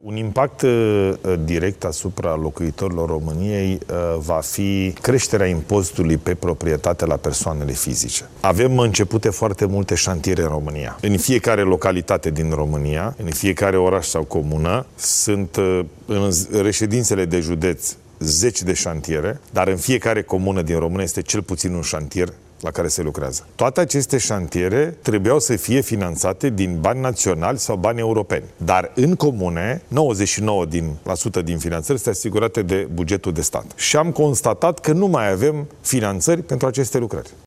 Un impact direct asupra locuitorilor României va fi creșterea impozitului pe proprietate la persoanele fizice. Avem începute foarte multe șantiere în România. În fiecare localitate din România, în fiecare oraș sau comună, sunt în reședințele de județ 10 de șantiere, dar în fiecare comună din România este cel puțin un șantier la care se lucrează. Toate aceste șantiere trebuiau să fie finanțate din bani naționali sau bani europeni. Dar în comune, 99% din finanțări sunt asigurate de bugetul de stat. Și am constatat că nu mai avem finanțări pentru aceste lucrări.